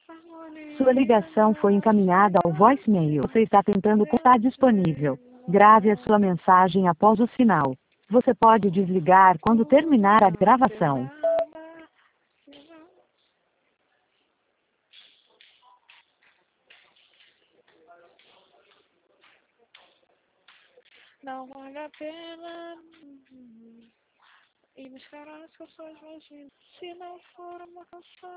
Sua ligação foi encaminhada ao voicemail. Você está tentando estar disponível. Grave a sua mensagem após o sinal. Você pode desligar quando terminar a gravação. Não vale a pena ir buscar as canções, mas se não for uma canção.